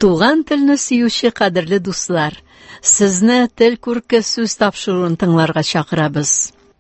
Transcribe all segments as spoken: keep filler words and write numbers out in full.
Туган телне сөюче кадерле дуслар, сезне тел күрке сүз тапшыруын тыңларга чакырабыз.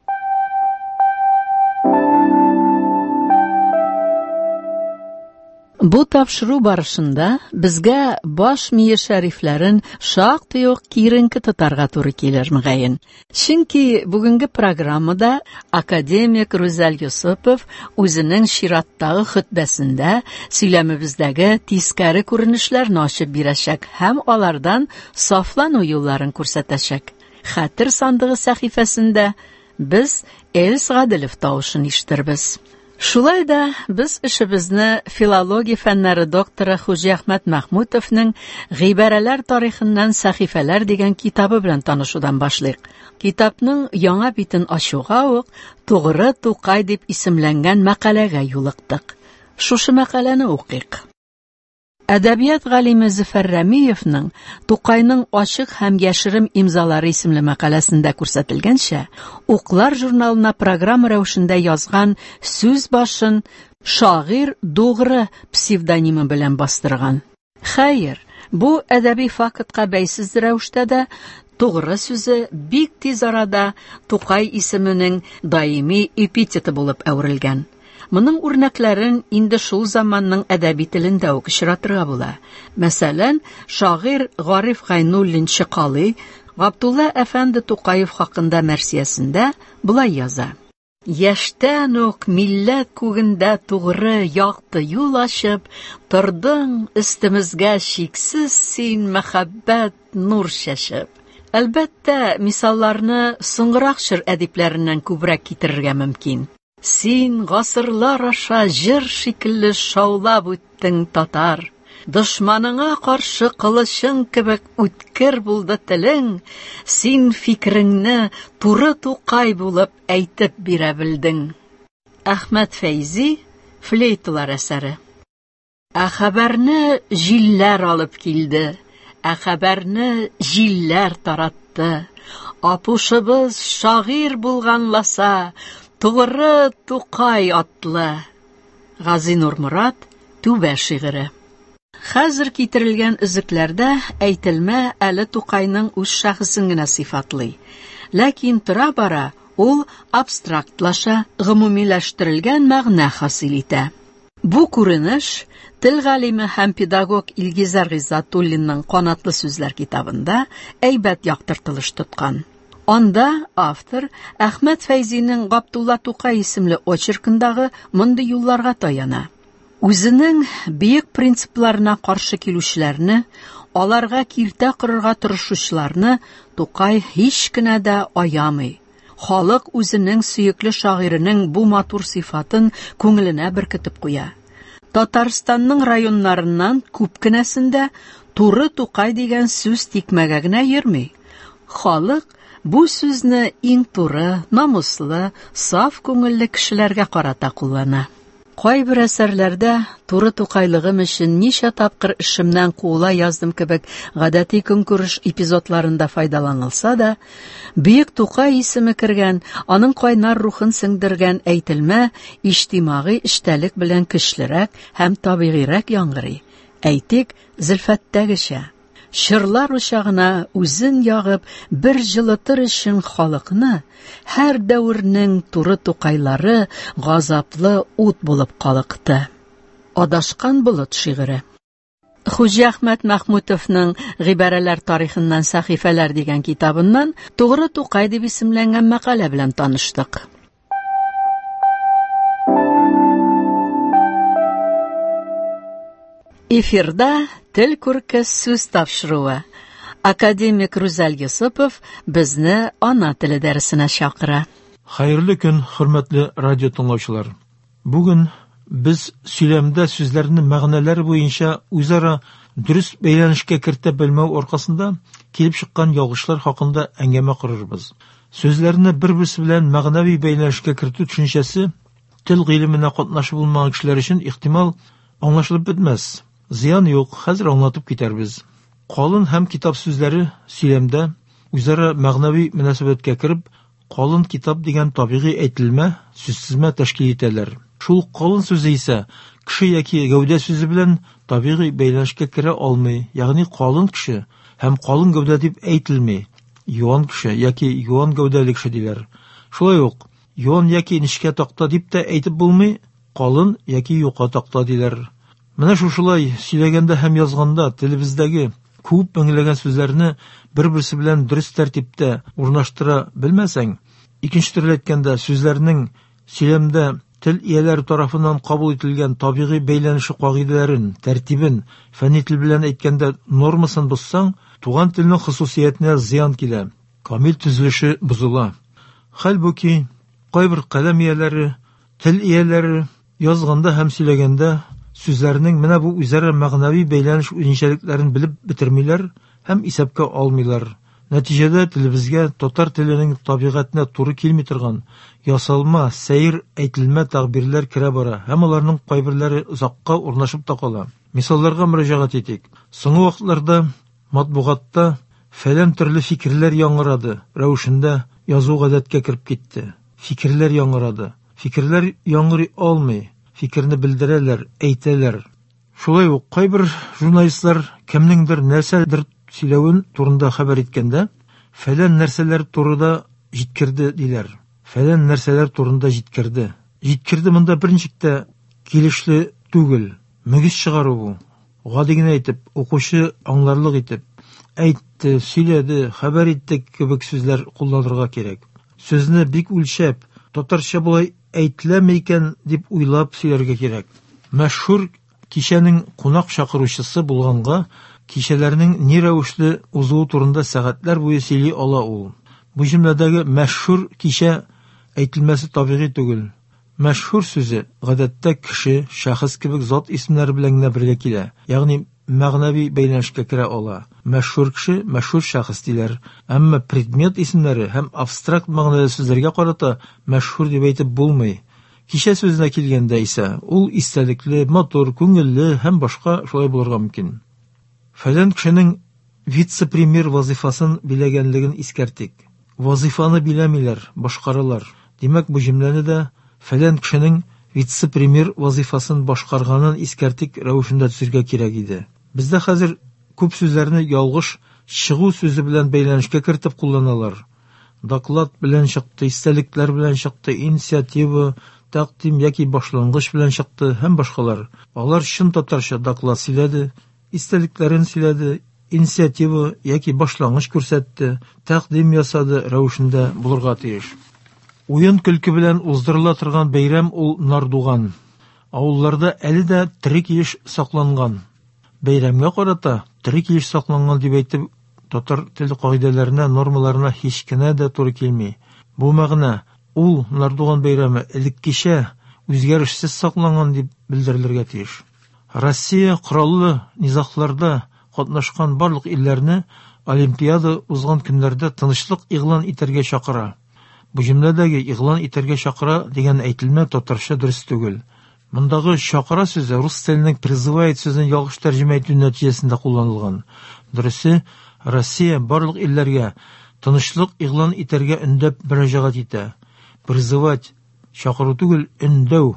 Бу тапшыру барышында безгә баш мие шәрифләрен шактый ук киренке тотарга туры килер мөгаен. Чөнки бүгенге программада академик Рүзәл Йосыпов үзенең чираттагы хутбәсендә сөйләмебездәге тискәре күренешләрне ачып бирәчәк һәм алардан сафлану юлларын күрсәтәчәк. Хәтер сандыгы сәхифәсендә без Эльс Гадилов тавышын ишетербез. Шулай да без эшебезне филология фәннәре докторы Хуҗа Әхмәт Мәхмүтовның «Гыйбарәләр тарихыннан сәхифәләр» дигән китабы белән танышудан башлыйк. Китапның яңа битен ачуга ук «Тугры Тукай» дип исемләнгән мәкаләгә юлыктык. Шушы мәкаләне укыйк. Әдәбият галиме Зөфәр Рәмиевның Тукайның ачык һәм яшерим имзалары исемле мәкаләсендә күрсәтелгәнчә, Уклар журналына программа рәвешендә язган сүз башын шагыйрь Дугры псевдонимы белән бастырган. Хәер, бу әдәби фактка бәйсез рәвештә дә Тугры сүзе бик тиз арада Тукай исеменең даими эпитеты булып әверелгән. Моның үрнәкләрен инде шул заманның әдәби телендә үк очратырга була. Мәсәлән, шагыйрь Гариф Гайнуллин Чыкалый Габдулла әфәнде Тукаев хакында мәрсиясендә булай яза. Яшьтән үк милләт күгендә тугры якты юл ачып, тордың өстемезгә чиксез син мәхәббәт нур чәчеп. Әлбәттә, мисалларны соңгырак чор әдипләреннән күбрәк китерергә мөмкин. Син гасырлар аша җыр шикелле шаулап үттең татар. Дошманыңа каршы кылычың кебек үткер булды телең. Син фикереңне туры Тукай булып әйтеп бирә белдең. Әхмәт Фәйзи, флейталар әсәре. Ә хәбәрне җилләр алып килде. Ә хәбәрне җилләр таратты. Апушыбыз шагыйрь булганласа, Тугры Тукай атлы. Гази Нурмурат, Түбә шигыре. Хәзер китерелгән үзекләрдә әйтелмә әле Тукайның үз шәхсен генә сыйфатлый. Ләкин тора-бара ул абстрактлаша, гомумиләштерелгән мәгънә хасил итә. Бу күренеш тел галиме һәм педагог Илгизар Гыйззатуллинның Канатлы сүзләр китабында әйбәт яктыртылыш тоткан. Анда автор Әхмәт Фәйзинең Габдулла Тукай исемле очеркындагы мондый юлларга таяна. Үзенең бөек принципларына каршы килүчләрне, аларга киртә кырырга тырышучыларны Тукай һич кенә дә аямый. Халык үзенең сөекле шагыйренең бу матур сыйфатын күңеленә беркетеп куя. Татарстанның районнарыннан күп кенәсендә туры Тукай дигән сүз тикмәгә генә йөрми. Халык бу сүзне иң туры, намуслы, саф күңелле кешеләргә карата куллана. Кайбер әсәрләрдә туры Тукайлыгым өчен ничә тапкыр эшемнән куыла яздым кебек гадәти көнкүреш эпизодларында файдаланылса да, Бөек Тукай исеме кергән, аның кайнар рухын сеңдергән әйтелмә иҗтимагый эштәлек белән көчлерәк һәм табигыйрәк яңгырый. Әйтик, Зөлфәттәгечә. Шырлар учагына үзен ягып, бер җылытыр өчен халыкны һәр дәвернең туры Тукайлары газаплы ут булып калыкты. Адашкан болыт шигыре. Хуҗа Әхмәт Мәхмүтовның «Гыйбарәләр тарихыннан сәхифәләр» дигән китабыннан Тугры Тукай дип исемләнгән мәкалә белән таныштык. Эфирда тел күрке сүз тапшыруы. Академик Рүзәл Йосыпов безне ана теле дәресенә чакыра. Хәерле көн, хөрмәтле радио тыңлаучылар. Бүген без сөйләмдә сүзләрнең мәгънәләре буенча үзара дөрес бәйләнешкә кертә белмәү аркасында килеп чыккан ялгышлар хакында әңгәмә корырбыз. Сүзләрне бер-берсе белән мәгънәви бәйләнешкә кертү төшенчәсе тел гыйлеменә катнашып булмаган кешеләр өчен ихтимал аңлашылып бетмәс. Зыян юк, хәзер аңлатып китәрбез. Калын һәм китап сүзләре сөйләмдә үзара мәгънәви мөнәсәбәткә кереп, калын китап дигән табигый әйтелмә, сүзсезмә тәшкил итәләр. Шул калын сүзе исә кеше яки гәүдә сүзе белән табигый бәйләнешкә керә алмый, ягъни калын кеше һәм калын гәүдә дип әйтелми. Юан кеше яки юан гәүдәле кеше диләр. Шулай ук юан яки нечкә такта дип тә әйтеп булмый, калын яки юка такта диләр. Менә шушылай сөйләгәндә һәм язганда телебездәге күп меңләгән сүзләрне бер-берсе белән дөрес тәртиптә урнаштыра белмәсәң, икенче төрле әйткәндә сүзләрнең сөйләмдә тел ияләре тарафыннан кабул ителгән табигый бәйләнеше кагыйдәләрен, тәртибен, фәнни тел белән әйткәндә нормасын бозсаң, туган телнең хосусиятенә зыян килә, камил төзелеше бозыла. Хәлбуки, кайбер каләм ияләре, тел ияләре язганда һәм сөйләгәндә сүзләрнең менә бу үзара мәгънәви бәйләнеш үзенчәлекләрен белеп бетермиләр һәм исәпкә алмыйлар. Нәтиҗәдә телебезгә татар теленең табигатенә туры килми торган ясалма, сәер әйтелмә тәгъбирләр керә бара һәм аларның кайберләре озакка урнашып та кала. Мисалларга мөрәҗәгать итик. Соңгы вакытларда матбугатта фәлән төрле фикерләр яңгырады рәвешендә язу гадәткә кирип китте. Фикерләр яңгырады. Фикерләр яңгырый алмый. Фикерне белдерәләр, әйтәләр. Шулай ук кайбер журналистлар кемнеңдер нәрсәдер сөйләвен турында хәбәр иткәндә, фәлән нәрсәләр турында җиткерде диләр. Фәлән нәрсәләр турында җиткерде. Җиткерде монда берничек тә килешле түгел. Мөгез чыгару бу. Гади генә әйтеп, укучы аңларлык итеп, әйтте, сөйләде, хәбәр итте кебек сүзләр кулланырга кирәк. Сүзне бик үлчәп, татарча булай әйтеләме икән дип уйлап сөйләргә кирәк. Мәшһүр кичәнең кунак чакыручысы булганга, кичәләрнең ни рәвешле узуы турында сәгатьләр буе сөйли ала ул. Бу җөмләдәге мәшһүр кичә әйтелмәсе табигый түгел. Мәшһүр сүзе гадәттә кеше, шәхес кебек зат исемнәре белән генә бергә килә. Ягъни мәгънәви бәйләнешкә керә ала. Мәшһүр кеше, мәшһүр шәхес диләр. Әмма предмет исемнәре һәм абстракт мәгънәле сүзләргә карата мәшһүр дип әйтеп булмый. Кичә сүзенә килгәндә исә, ул истәлекле, матур, күңелле һәм башка шулай булырга мөмкин. Фәлән кешенең вице-премьер вазифасын биләгәнлеген искәртик. Вазифаны биләмиләр, башкаралар. Димәк, бу җөмләне дә фәлән кешенең вице-премьер вазифасын башкарганын искәртик рәвешендә төзергә кирәк иде. Бездә хәзер күп сүзләрне ялгыш чыгу сүзе белән бәйләнешкә кертеп кулланалар. Доклад белән чыкты, истәлекләр белән чыкты, инициатива, тәкъдим яки башлангыч белән чыкты һәм башкалар. Алар чын татарча доклад сөйләде, истәлекләрен сөйләде, инициатива яки башлангыч күрсәтте, тәкъдим ясады рәвешендә булырга тиеш. Уен көлке белән уздырыла торган бәйрәм ул Нардуган. Авылларда әле дә тере килеш сакланган. Бәйрәмгә карата тере килеш сакланган дип әйтеп, татар теле кагыйдәләренә, нормаларына һич кенә дә туры килми. Бу мәгънә ул Нардуган бәйрәме элеккечә үзгәрешсез сакланган дип белдерелергә тиеш. Россия кораллы низагларда катнашкан барлык илләрне Олимпиада узган көннәрдә тынычлык игълан итәргә чакыра. Бу җөмләдәге игълан итәргә чакыра дигән әйтелмә татарча дөрес түгел. Мондагы чакыра сүзе рус теленең призывает сүзен ялгыш тәрҗемә итү нәтиҗәсендә кулланылган. Дөресе, Россия барлык илләргә тынычлык игълан итәргә өндәп мөрәҗәгать итә. Призывать чакыру түгел, өндәү.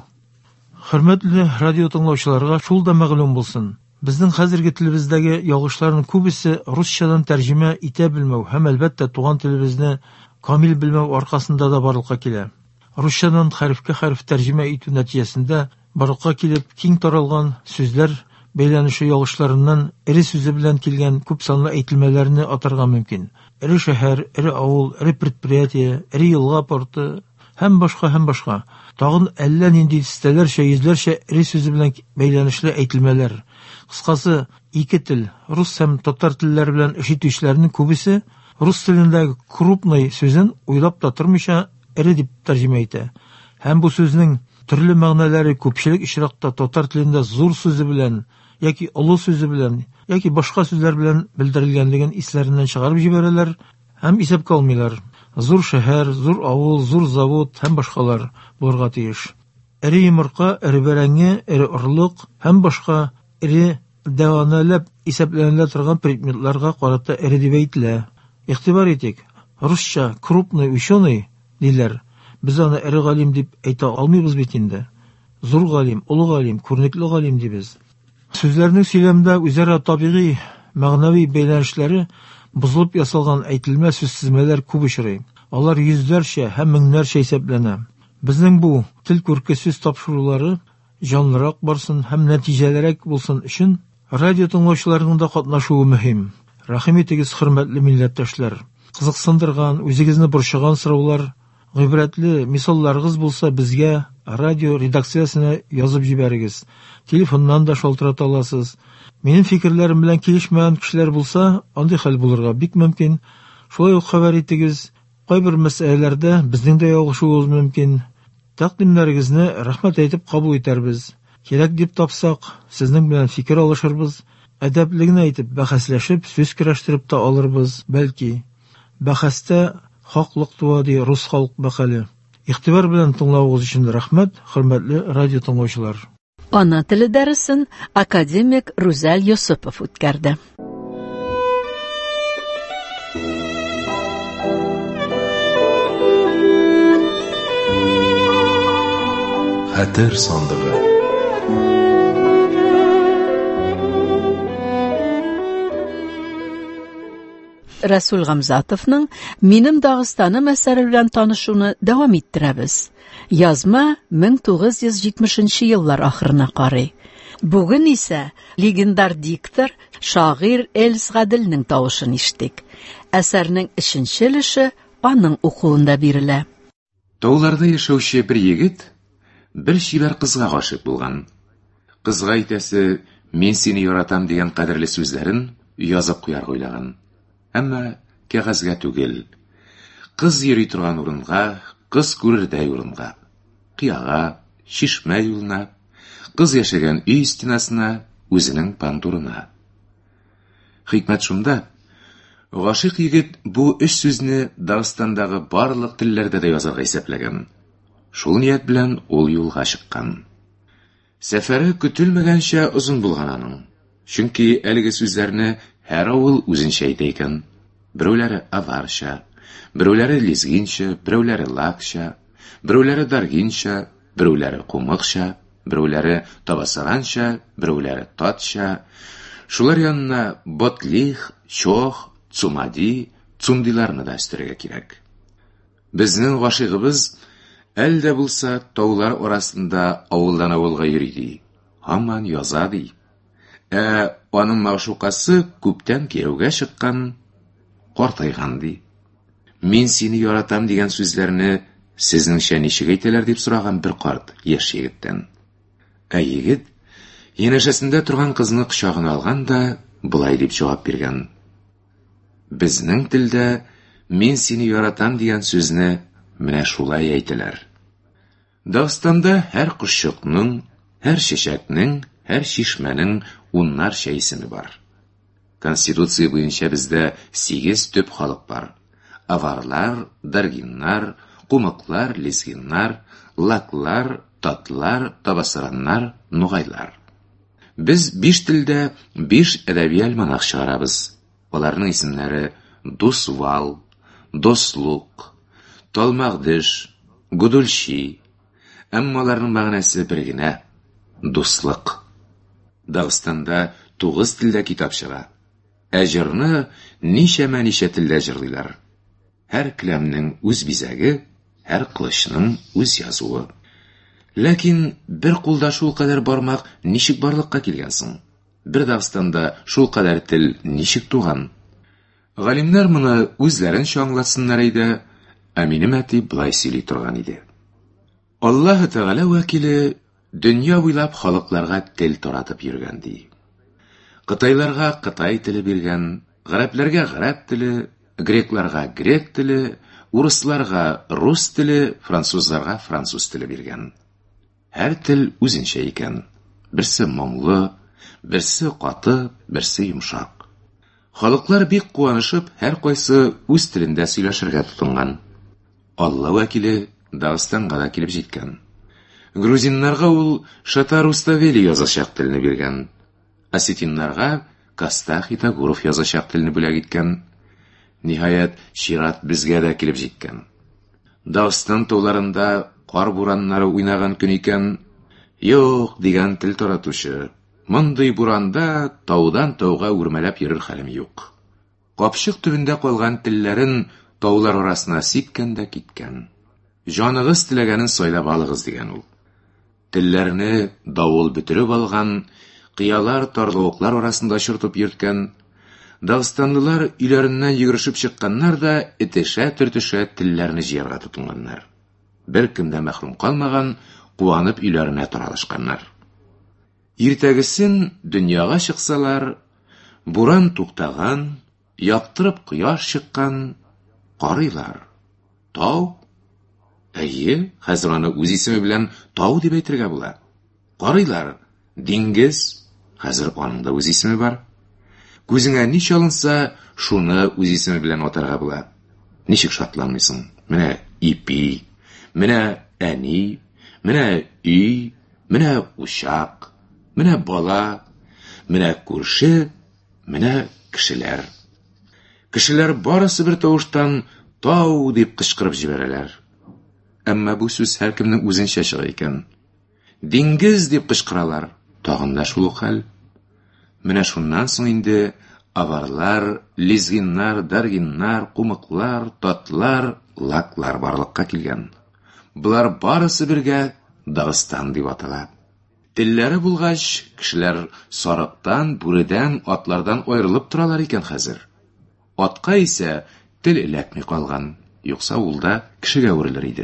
Хөрмәтле радио тыңлаучыларга шул да мәгълүм булсын. Безнең хәзерге телебездәге ялгышларның күбесе русчадан тәрҗемә итә белмәү һәм әлбәттә туган телебезне камил белмәү аркасында да барлыкка килә. Русчадан хәрефкә хәреф тәрҗемә итү нәтиҗәсендә барлыкка килеп киң таралган сүзләр бәйләнеше ялгышларыннан эре сүзе белән килгән күп санлы әйтелмәләрне атарга мөмкин. Эре шәһәр, эре авыл, эре предприятие, эре елга порты һәм башка һәм башка. Тагын әллә нинди дистәләрчә, йөзләрчә эре сүзе белән бәйләнешле әйтелмәләр. Кыскасы, ике тел, рус һәм татар телләре белән ишетүчеләрнең күбесе рус телендәге крупный сүзен уйлап та тормыйча эре дип тәрҗемә итә. Һәм бу сүзнең төрле мәгънәләре күпчелек очракта татар телендә зур сүзе белән яки олы сүзе белән яки башка сүзләр белән белдерелгәнлеген исләреннән чыгарып җибәрәләр һәм исәпкә алмыйлар. Зур шәһәр, зур авыл, зур завод һәм башкалар булырга тиеш. Эре йомырка, эре бәрәңге, эре орлык һәм башка эре дәванәләп исәпләнелә торган предметларга карата эре дип әйтелә. Игътибар итик. Русча крупный ученый диләр. Без аны эре галим дип әйтә алмыйбыз бит инде. Зур галим, олы галим, күренекле галим дибез. Сүзләрнең сөйләмдә үзара табигый, мәгънәви бәйләнешләре бозылып ясалган әйтелмәс сүзсезмәләр күп очрый. Алар йөзләрчә һәм меңнәрчә исәпләнә. Безнең бу тел күрке сүз тапшырулары җанлырак барсын һәм нәтиҗәлерәк булсын өчен радио тыңлаучыларның да катнашуы мөһим. Рәхим итегез, хөрмәтле милләттәшләр. Кызыксындырган, үзегезне борчыган сораулар, гыйбрәтле мисалларыгыз булса, безгә радио редакциясенә язып җибәрегез. Телефоннан да шалтырата аласыз. Минем фикерләрем белән килешмәгән кешеләр булса, андый хәл булырга бик мөмкин. Шулай ук хәбәр итегез. Кайбер мәсьәләләрдә безнең дә ялгышуыбыз мөмкин. Тәкъдимнәрегезне рәхмәт әйтеп кабул итәрбез. Кирәк дип тапсак, сезнең белән фикер алышырбыз. Әдәплегенә әйтеп, бәхәсләшеп, сүз көрәштереп та алырбыз, бәлки. Бәхәстә хаклык туа ди рус халык бәхәле. Игътибар белән тыңлавыгыз өчен рәхмәт, хөрмәтле радио тыңлаучылар. Ана теле дәресен академик Рүзәл Йосыпов үткәрде. Хәтер сандыгы. Рәсүл Гамзатовның «Минем Дагыстаным» әсәре белән танышуны дәвам иттерәбез. Язма мең тугыз йөз җитмешенче еллар ахырына карый. Бүген исә легендар диктор, шагыйрь Эльс Гаделнең тавышын ишетик. Әсәрнең өченче өлеше аның укуында бирелә. Тауларда яшәүче бер егет бер чибәр кызга гашык булган. Кызга әйтәсе, мин сине яратам дигән кадерле сүзләрен язып куярга уйлаган. Әмма кәгазьгә түгел. Кыз йөри торган урынга, кыз күрердәй урынга, кыяга, чишмә юлына, кыз яшәгән өй стенасына, үзенең пандурына. Хикмәт шунда, гашык егет бу өч сүзне Дагыстандагы барлык телләрдә дә язарга исәпләгән. Шул ният белән ул юлга чыккан. Сәфәре көтелмәгәнчә озын булган аның. Чөнки әлеге сүзләрне һәр авыл үзенчә әйтә икән. Берәүләре аварча, берәүләре лезгинча, берәүләре лакча, берәүләре даргинча, берәүләре кумыкча, берәүләре табасаранча, берәүләре татча. Шулар янына ботлих, чох, цумади, цумдиларны да өстерергә кирәк. Безнең гашыгыбыз әлдә булса таулар арасында авылдан авылга йөри ди. Һаман яза ди. Ә аның мәгъшукасы күптән кияүгә чыккан, картайган ди. Мин сине яратам дигән сүзләрне сезнеңчә ничек әйтәләр дип сораган бер карт яшь егеттән. Ә егет янәшәсендә торган кызны кочагына алган да булай дип җавап биргән. Безнең телдә мин сине яратам дигән сүзне менә шулай әйтәләр. Дагыстанда һәр кошчыкның, һәр чәчәкнең, һәр чишмәнең уннарча исеме бар. Конституция буенча бездә сигез төп халык бар. Аварлар, даргиннар, кумыклар, лезгиннар, лаклар, татлар, табасыраннар, нугайлар. Без биш телдә биш әдәби альманах чыгарабыз. Аларның исемнәре Дусвал, Дослук, Талмагдыш, Гудульчи. Әмма аларның мәгънәсе бер генә — дуслык. Дагыстанда тугыз телдә китап чыга. Ә җырны ничәмә ничә телдә җырлыйлар. Һәр киләмнең үз бизәге, һәр кылычның үз язуы. Ләкин бер кулда шул кадәр бармак ничек барлыкка килгән соң? Бер Дагыстанда шул кадәр тел ничек туган? Галимнәр моны үзләренчә аңлатсыннар иде, ә минем әти былай сөйли торган иде. Аллаһ Тәгалә вәкиле дөнья буйлап халыкларга тел таратып йөргән ди. Кытайларга Кытай теле биргән, гарәпләргә гарәп теле, грекларга грек теле, урысларга рус теле, французларга француз теле биргән. Һәр тел үзенчә икән. Берсе моңлы, берсе каты, берсе йомшак. Халыклар бик куанышып, һәр кайсы үз телендә сөйләшергә тотынган. Алла вәкиле Дагыстанга да килеп җиткән. Грузиннарга ул Шатар-Уставели язачак телне биргән. Осетиннарга Кастах Итагуров язачак телне бүләк иткән. Ниһаять, чират безгә дә килеп җиткән. Дагыстан тауларында кар бураннары уйнаган көн икән, юк дигән тел таратучы, Мондый буранда таудан тауга үрмәләп йөрер хәлем юк. Капчык төбендә калган телләрен таулар арасына сипкән дә киткән. Җаныгыз теләгәнен сайлап алыгыз дигән ул. Телләрне давыл бөтереп алган, кыялар тарлыклар арасында чыртып йөрткән, Дагыстанлылар өйләреннән йөгерешеп чыкканнар да этешә-төртешә телләрне җыярга тотынганнар. Беркем дә мәхрүм калмаган, куанып өйләренә таралышканнар. Иртәгесен дөньяга чыксалар, буран туктаган, яктырып кояш чыккан, карыйлар. Тау? Әйе, хәзер аны үз исеме белән тау дип әйтергә була. Карыйлар. Диңгез, хәзер аның да үз исеме бар. Күзеңә ни чалынса, шуны үз исеме белән атарга була. Ничек шатланмыйсың? Менә ипи, менә әни, менә өй, менә учак, менә бала, менә күрше, менә кешеләр. Кешеләр барысы бер тавыштан тау дип кычкырып җибәрәләр. Әмма бу сүз һәркемнең үзенчә чыга икән. Диңгез дип кычкыралар, тагын да шул хәл. Менә шуннан соң инде аварлар, лизгиннар, даргиннар, кумыклар, татлар, лаклар барлыкка килгән. Булар барысы бергә Дагыстан дип атала. Телләре булгач, кешеләр сарыктан, бүредән, атлардан аерылып торалар икән хәзер. Атка исә тел эләкми калган, юкса ул да кешегә үрелер иде.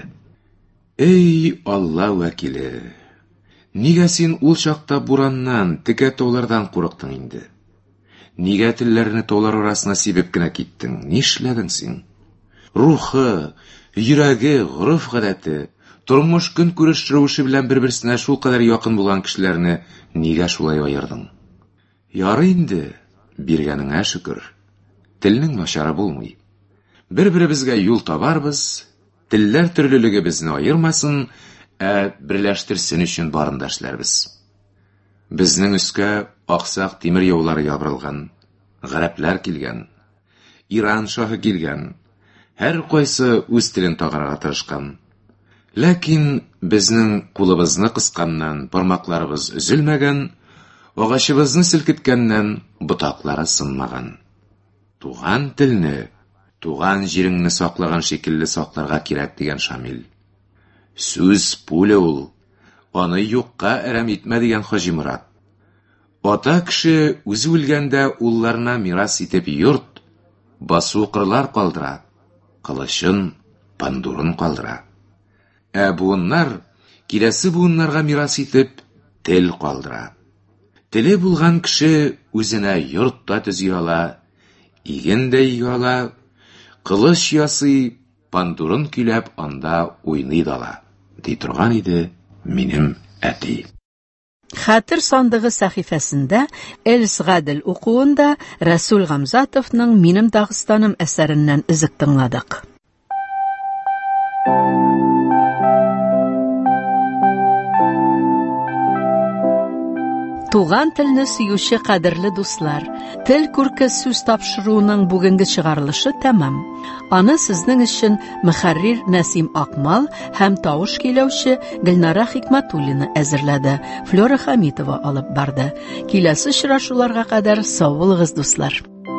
Эй, Алла вәкиле! Нигә син ул чакта бураннан, текә таулардан курыктың инде? Нигә телләрне таулар арасына сибеп кенә киттең? Нишләдең син? Рухы, йөрәге, гырыф-гадәте, тормыш көнкүреш рәвеше белән бер-берсенә шул кадәр якын булган кешеләрне нигә шулай аердың? Ярый инде, биргәнеңә шөкер. Телнең начары булмый. Бер-беребезгә юл табарбыз, телләр төрлелеге безне аермасын, ә берләштерсен өчен барын да эшләрбез. Безнең өскә аксак тимер яулары ябырылган, гарәпләр килгән, Иран шаһы килгән, һәр кайсы үз телен тагарга тырышкан. Ләкин безнең кулыбызны кысканнан бармакларыбыз өзелмәгән, агачыбызны селкеткәннән ботаклары сынмаган. Туган телне, туган җиреңне саклаган шикелле сакларга кирәк дигән Шамил. Сүз пуля ул, аны юкка әрәм итмә дигән Хаҗи Мурат. Ата кеше үзе үлгәндә улларына мирас итеп йорт, басу кырлар калдыра, кылычын, пандурын калдыра. Ә буыннар киләсе буыннарга мирас итеп тел калдыра. Теле булган кеше үзенә йорт та төзи ала, иген дә ия ала, кылыч ясый, пандурын көйләп анда уйный дала. Ди торган иде минем әти. Хәтер сандыгы сәхифәсендә Эльс Гадел укуында Рәсүл Гамзатовның Минем Дагыстаным әсәреннән изек тыңладык. Туган телне сөюче кадерле дуслар, тел күрке сүз тапшыруның бүгенге чыгарылышы тәмам. Аны сезнең өчен мөхәррир Нәсим Акмал һәм тавыш көйләүче Гөлнара Хикмәтуллина әзерләде. Флора Хамитова алып барды. Киләсе очрашуларга кадәр сау булыгыз, дуслар.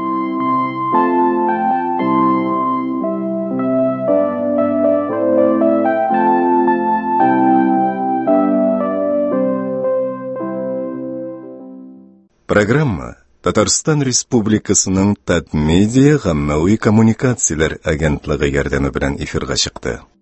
Программа Татарстан Республикасының Татмедиа гаммәви коммуникацияләр агентлыгы ярдәме белән эфирга чыкты.